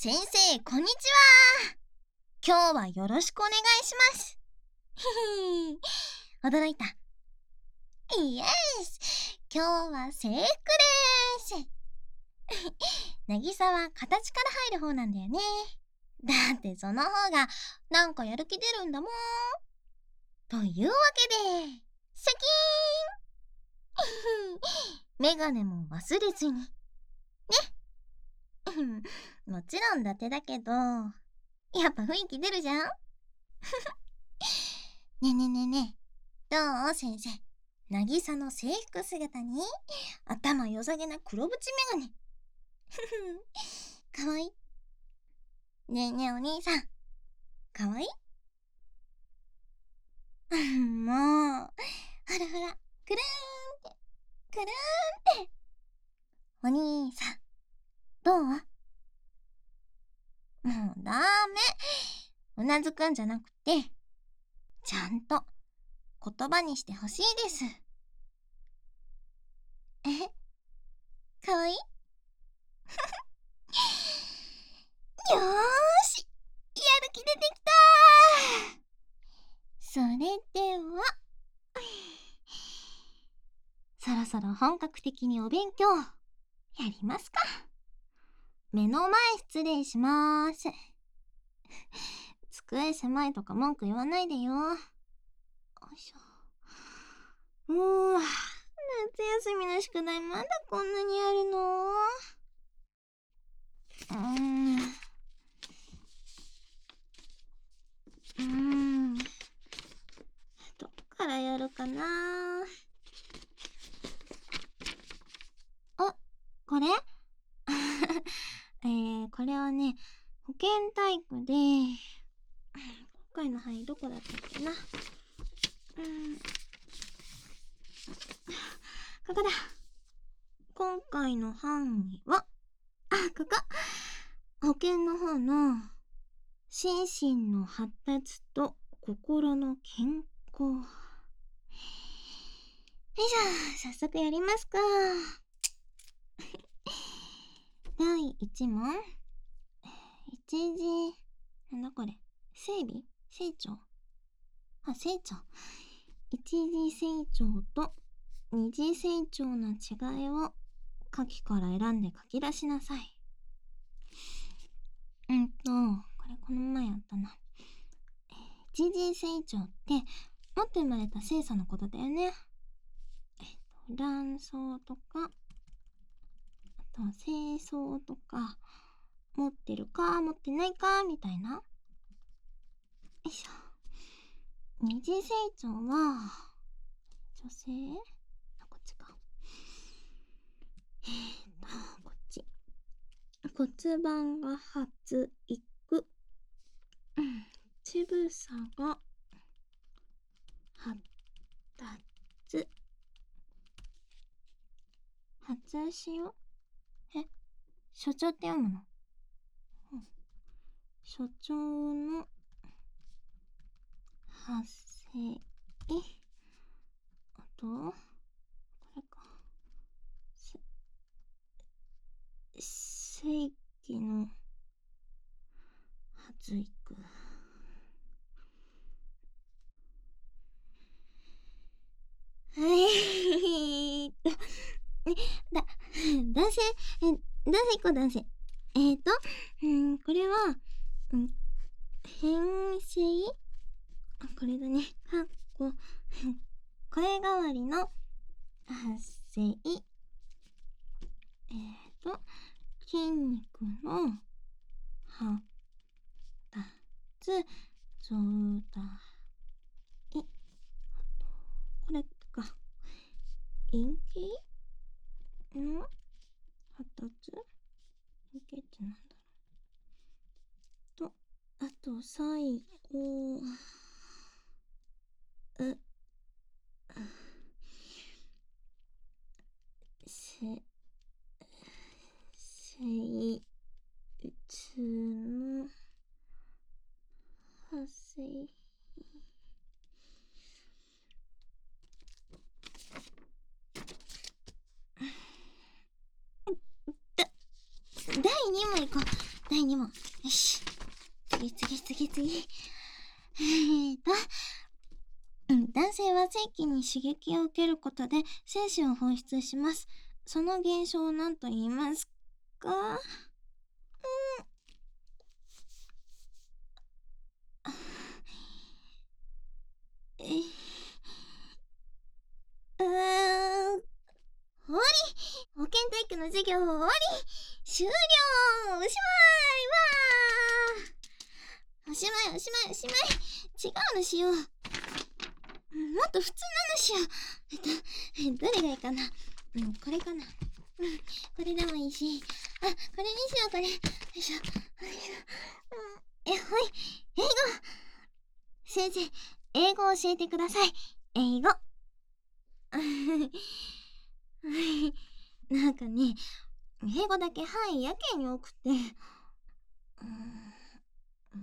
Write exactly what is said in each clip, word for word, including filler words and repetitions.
先生、こんにちは。今日はよろしくお願いします。ひひ驚いた。イエス、今日は制服です。なぎさは形から入る方なんだよね。だってその方がなんかやる気出るんだもん。というわけで、シャキーンメガネも忘れずに。ね。もちろん伊達だけど、やっぱ雰囲気出るじゃん。ねえねえねえねえ、どう先生。なぎさの制服姿に頭良さげな黒縁メガネ。かわいい。ねえねえお兄さん、かわいい。もう、ほらほら、くるーんって、くるーんって。お兄さん、どう？もうダメ。うなずくんじゃなくて、ちゃんと言葉にしてほしいです。え、かわいい？よーし、やる気出てきたー。それでは、そろそろ本格的にお勉強やりますか。目の前失礼しまーす。机狭いとか文句言わないでよ。よいしょ。うわ、夏休みの宿題まだこんなにあるの？うーん。うーん。どっからやるかな。あ、これえー、これはね、保健体育で、今回の範囲どこだったっけな。うん。ここだ。今回の範囲は、あ、ここ。保健の方の、心身の発達と心の健康。よいしょ、早速やりますか。だいいち問。一次、なんだこれ。整備？成長？あ、成長。一次成長と二次成長の違いを下記から選んで書き出しなさい。うんと、これこの前やったな。一次成長って持って生まれた性差のことだよね。えっと、卵巣とか、あとは精巣とか、持ってるか持ってないかみたいな。よいしょ。二次成長は、女性？あ、こっちか。えーっと、こっち。骨盤が発育。うん。乳房が発達。発しよ。え、所長って読むの？うん。所長の発生。あと、これか。正規の発育。はいーと、え、だ、男性、え、男性行こう、男性。えーと、うん、これは、うん、変性？あ、これだね。かっこ、声変わりの発生。えーと、筋肉の発達増大。あと、これか。陰茎の発達？陰茎ってなんだろう。と、あと最後、う、せ、生物の発生。だ、だいに問行こう。 だいに問。よし。次次次次。えーと、うん、男性は性器に刺激を受けることで精子を放出します。その現象を何と言いますか？うん。え、うーん。終わり。保健体育の授業終わり。終了。おしまい。わー。おしまいおしまいおしまい。違うのしよう。もっと普通なのしよう。えっと、えどれがいいかな。うん、これかな。うん、これでもいいし。あ、これにしよう、これ。よいしょ。よいしょ。うん、え、ほい。英語。先生、英語を教えてください。英語。なんかね、英語だけ範囲やけに多くて。うん、うん、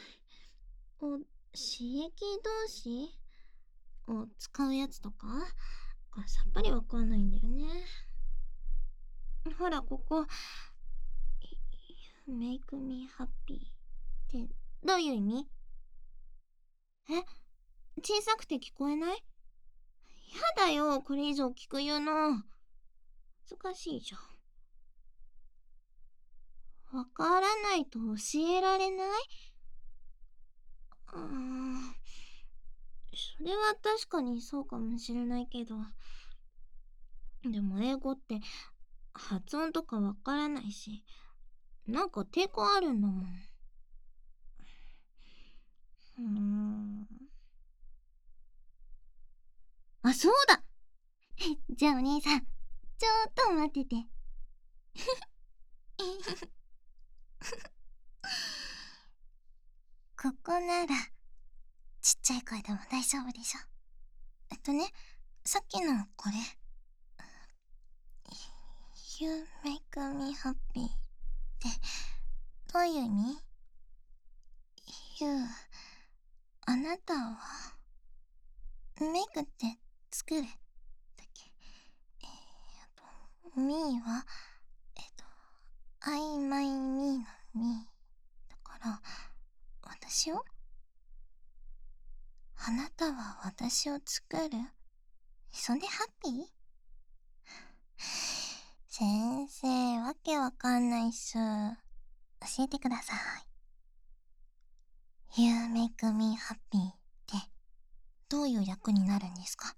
お、刺激同士を使うやつとかがさっぱりわかんないんだよね。ほら、ここ。make me happy ってどういう意味？え、小さくて聞こえない？やだよ、これ以上聞く言うの。難しいじゃん。わからないと教えられない？うーん。それは確かにそうかもしれないけど。でも英語って発音とかわからないし、なんか抵抗あるんだもん。うーん。あ、そうだ。じゃあお兄さん、ちょっと待ってて。ここならちっちゃい声でも大丈夫でしょ。えっとね、さっきのこれ。You make me happy ってどういう意味？ You あなたは make って作るだっけ？えー、あと me はえっと I my me の me だから私をあなたは私を作る？そんでハッピー？先生、わけわかんないっす。教えてください。You make me happy ってどういう役になるんですか？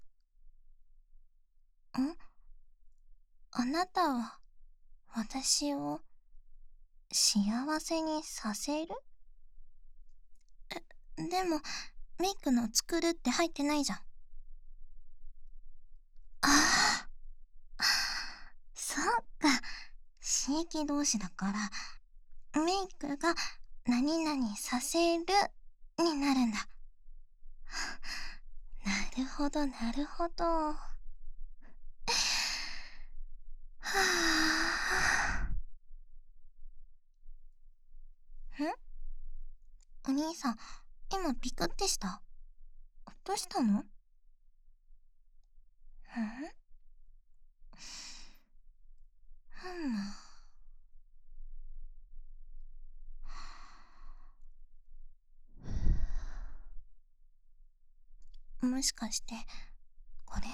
ん？あなたは私を幸せにさせる？え、でもメイクの作るって入ってないじゃん。ああ、そっか。刺激同士だからメイクが何々させるになるんだ。なるほどなるほど。はあ。ん？お兄さん、今ピクってした？どうしたの？ん？ふむ。もしかしてこれ？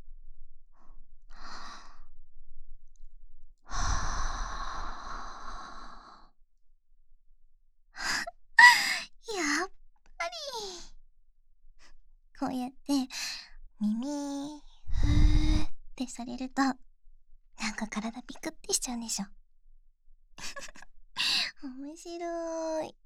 やっぱりこうやって耳ふーってされるとなんか体ピクってしちゃうんでしょ。面白い。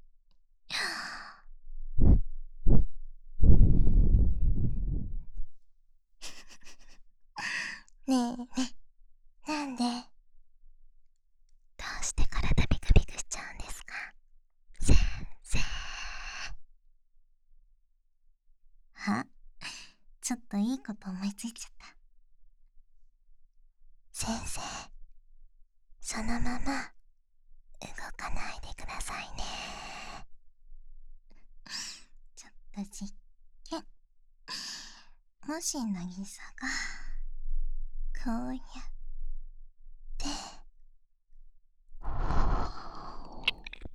ねえねえ、なんでどうして体ピクピクしちゃうんですか先生？あ、ちょっといいこと思いついちゃった。先生、そのまま動かないでくださいね。ちょっと実験。もし渚がこうやって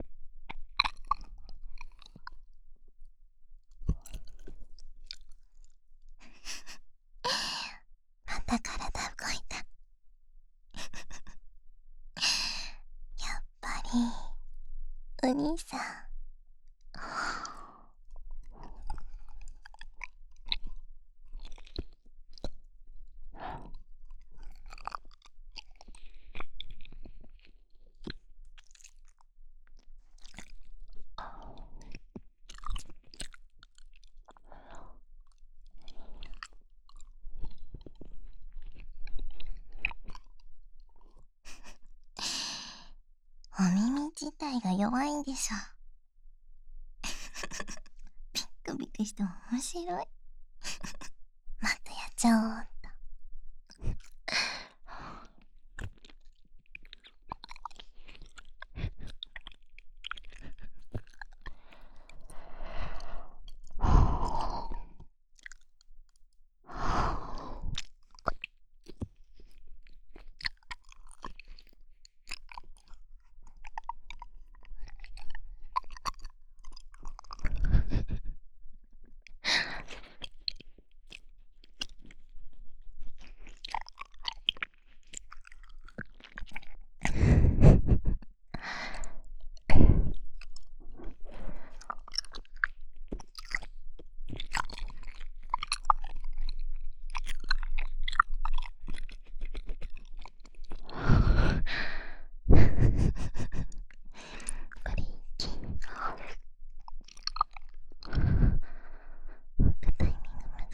お兄さん。お耳自体が弱いんでしょ。ビクビクして面白い。またやっちゃおうっと。これいき。タイミング難しい。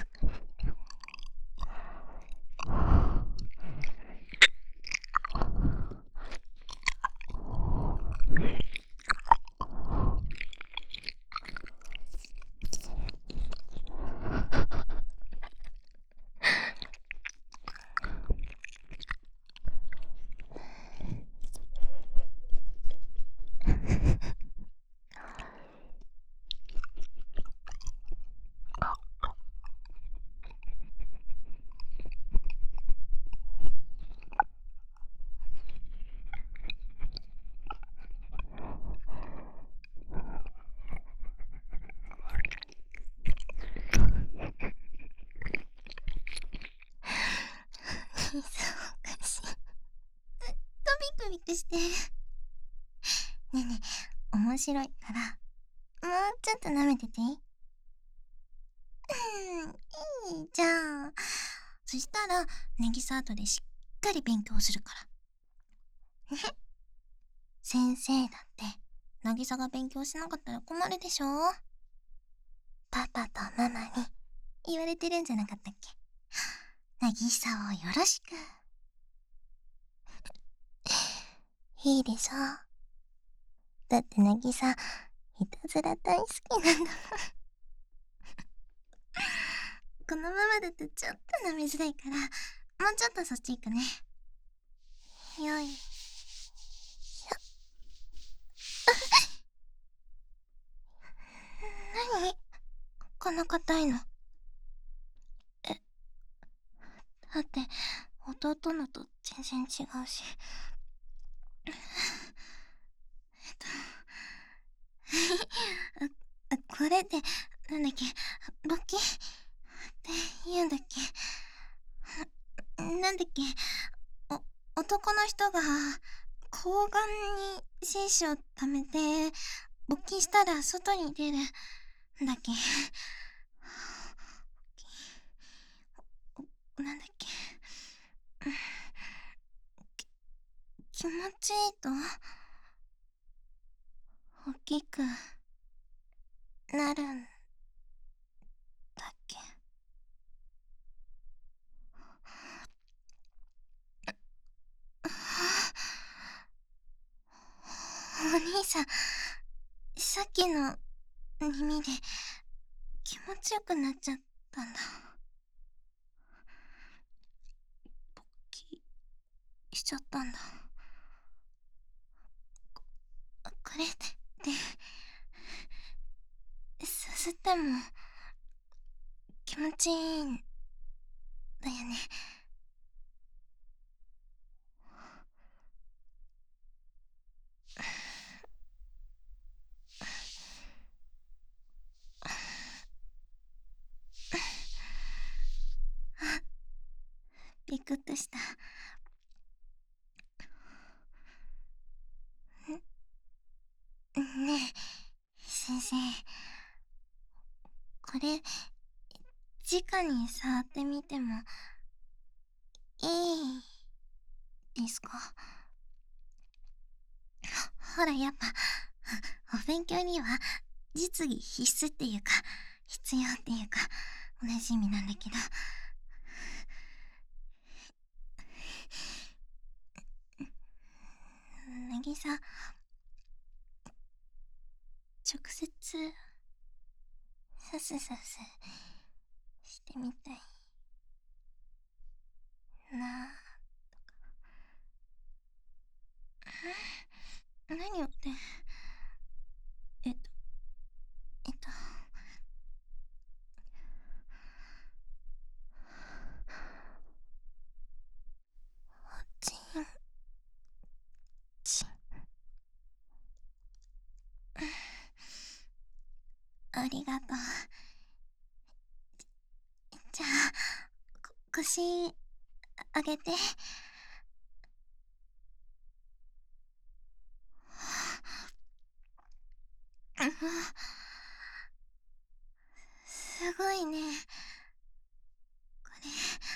おかしい。ずっとビクビクしてる。ねえねえ、面白いから、もうちょっと舐めてていい？うん、いいじゃん。そしたら、ネギサートでしっかり勉強するから。先生だって、なぎさが勉強しなかったら困るでしょ？パパとママに言われてるんじゃなかったっけ？なぎさをよろしく。いいでしょ？だってなぎさ、いたずら大好きなんだもん。このままだとちょっと飲みづらいから、もうちょっとそっち行くね。よいしょ。何こんな硬いの。え、だって弟のと全然違うし。えっとあ、これってなんだっけ、勃起って言うんだっけ。なんだっけ、お男の人が睾丸に精子を溜めて勃起したら外に出るんだっけ。なんだっけ、気持ちいいと大きくなるんだっけ。お兄さん、さっきの耳で気持ちよくなっちゃったんだ。勃起しちゃったんだ。これってさすっても気持ちいいんだよね。あ、ビクッとした。ん？ 先生、これ、直に触ってみてもいいですか？ほら、やっぱ、お勉強には実技必須っていうか、必要っていうか、同じ意味なんだけど。なぎさ、直接、さすさすしてみたいなあ。何をって、えっと、えっと、ちん、ちん。ありがとう。じゃあ、こ腰、上げて。うん、すごいね。これ、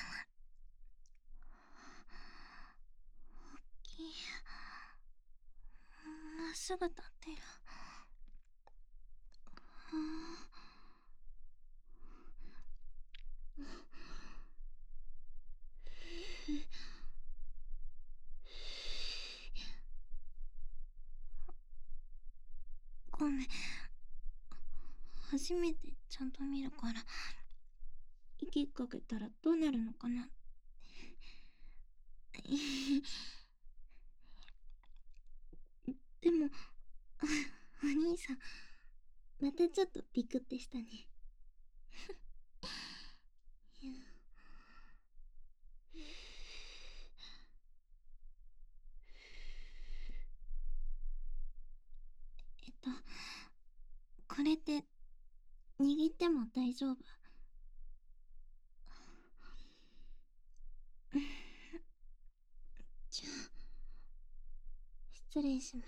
大きい。まっすぐ立ってる。ごめん。初めてちゃんと見るから、息かけたらどうなるのかな。でも、お兄さん、またちょっとビクってしたね。えっと、これって握っても大丈夫？じゃあ、失礼します。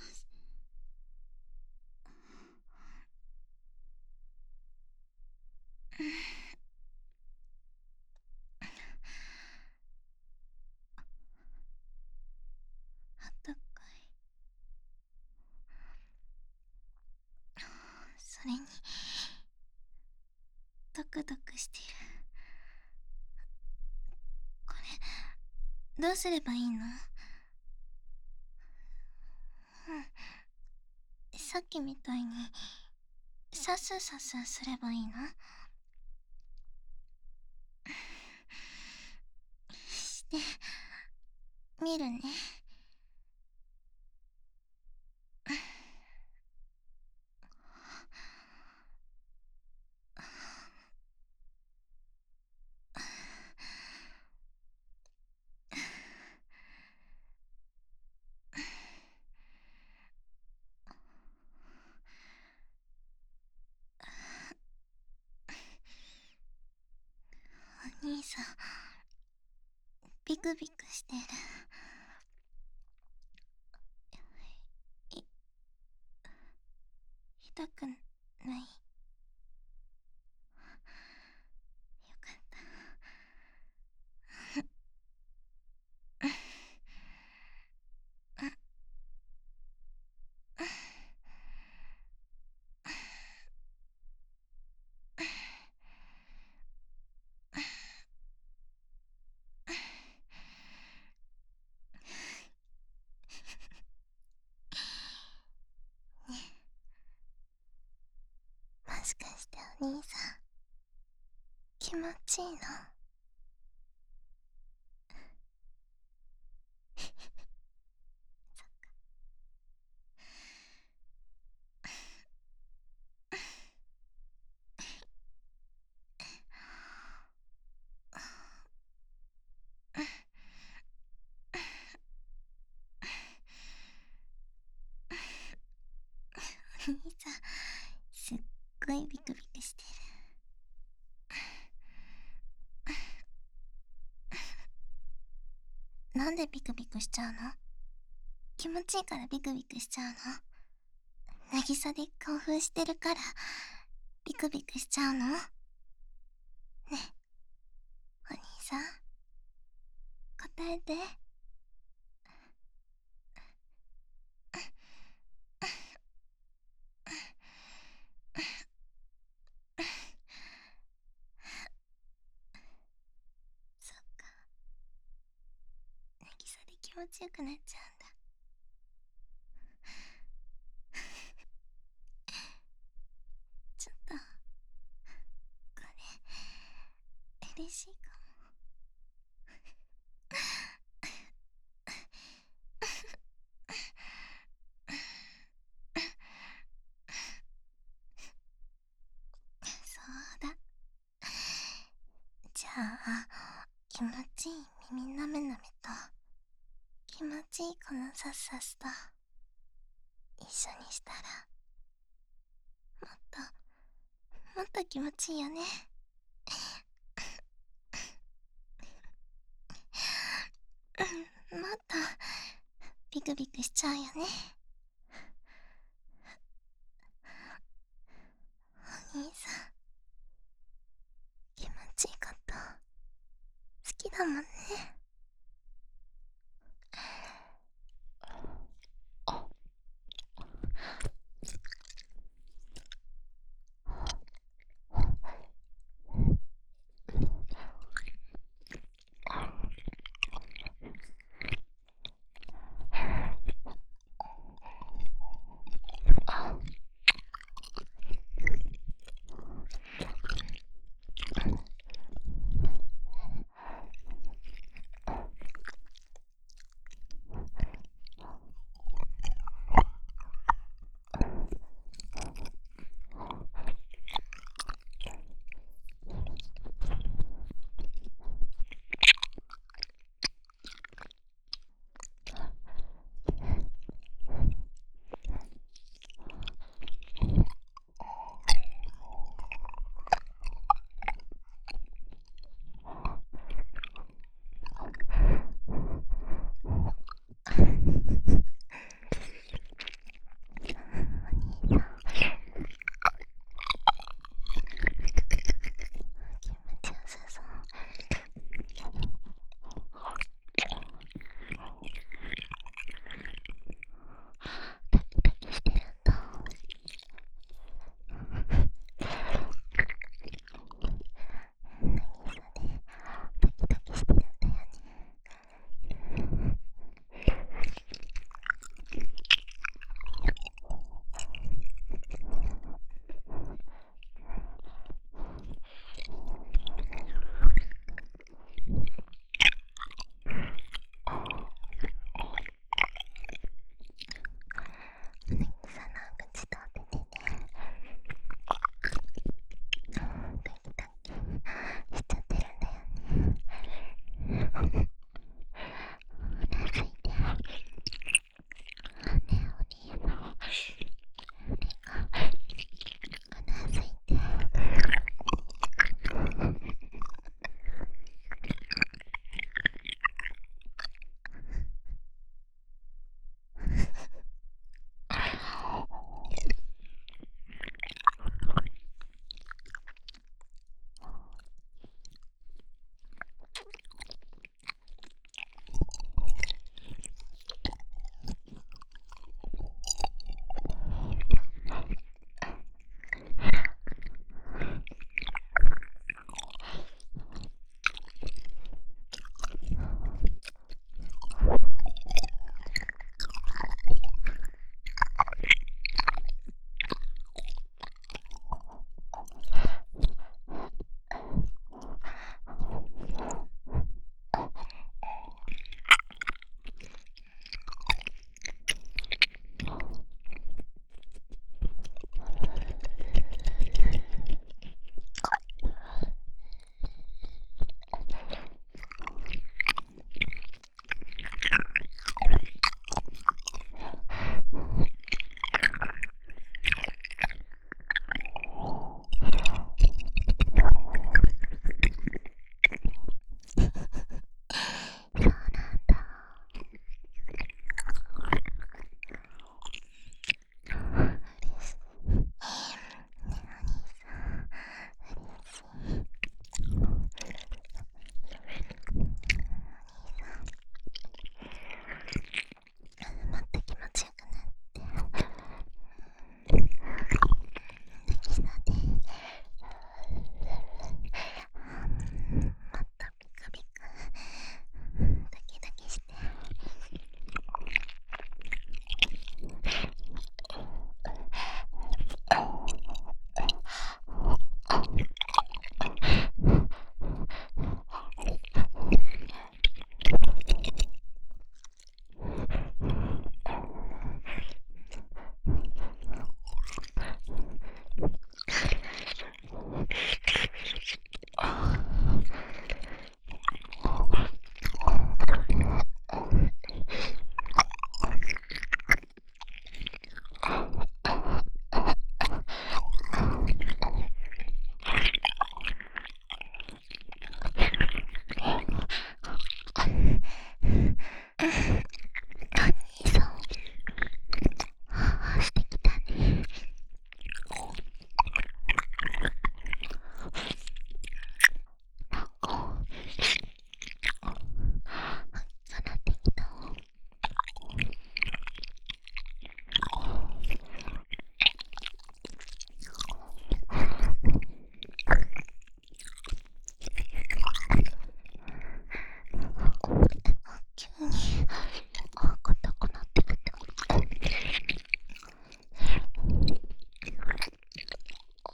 あったかい。それに、ドクドクしてる。これ、どうすればいいの？うん。さっきみたいに、さすさすすればいいの？して、見るね。お兄さん、ビクビクしてる。い、痛くない？よかった。もしかしてお兄さん、気持ちいいの？お兄さん、すっごいビクビクしてる。なんでビクビクしちゃうの？気持ちいいからビクビクしちゃうの？ 渚で興奮してるからビクビクしちゃうの？ねえ、お兄さん、答えて。そっか、渚で気持ちよくなっちゃうんだ。ちょっとこれ嬉しいかも。そうだ、じゃあ気持ちいい耳なめなめと気持ちいいこのさっさすと一緒にしたらもっともっと気持ちいいよね。うん、もっとビクビクしちゃうよね。お兄さん、気持ちいいこと好きだもんね。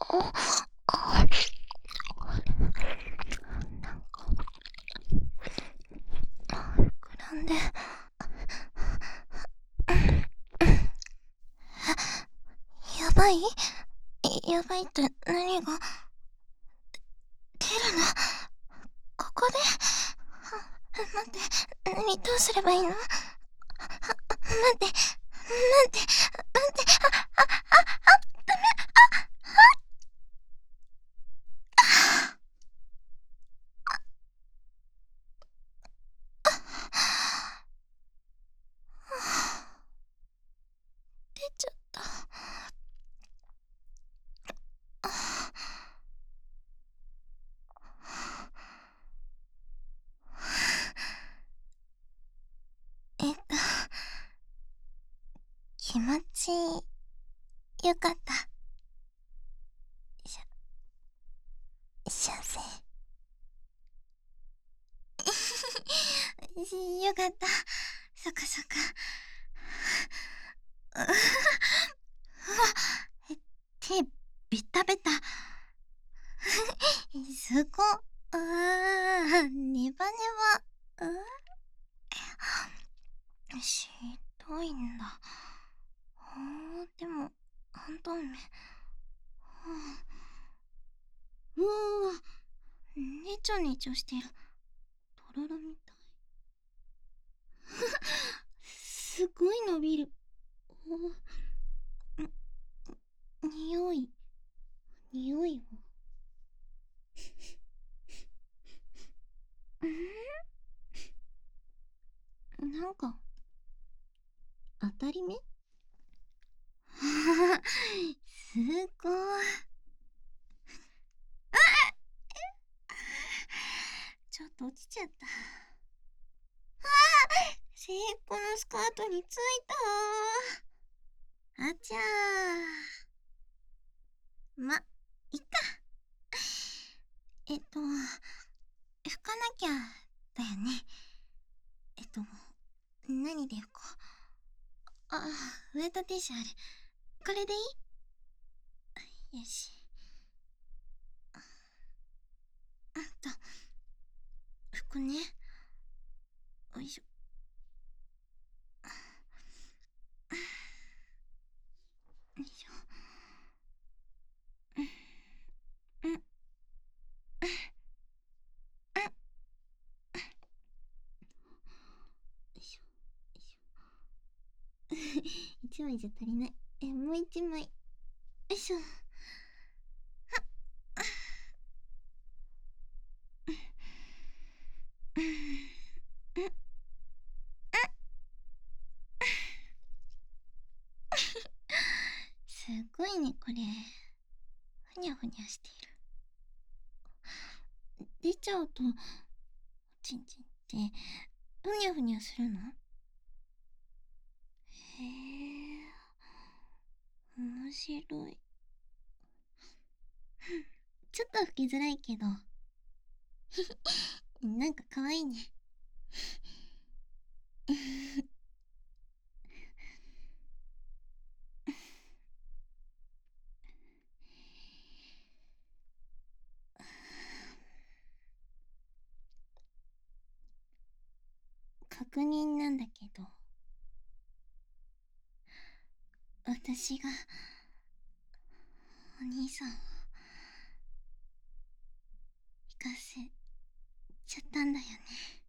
なんか膨らんでやばいやばいって何が出るのここで待って何どうすればいいの待って待って待ってああああダメあ出ちゃったえっと気持ちよかったしゃ幸せよかったそっかそっかうわ手ベタベタすごっあーネバネバうんしどいんだほーでも半透明うわねちょねちょしてるとろろみたいすごい伸びるおにおいにおいはんなんか当たり目すごいちょっと落ちちゃった制服のスカートについたあちゃーま、いっかえっと拭かなきゃだよねえっと何で拭こうあ、ウェットティッシュあるこれでいいよしうんと拭くねよいしょよいしょうんうんよいしょよいしょ一枚じゃ足りないえもう一枚よいしょすごいねこれふにゃふにゃしている出ちゃうとちんちんってふにゃふにゃするのへえ面白いちょっと拭きづらいけどなんかかわいいね確認なんだけど私がお兄さんを行かせちゃったんだよね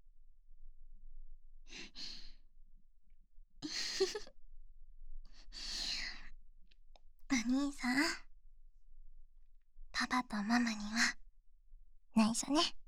お兄さんパパとママには内緒ね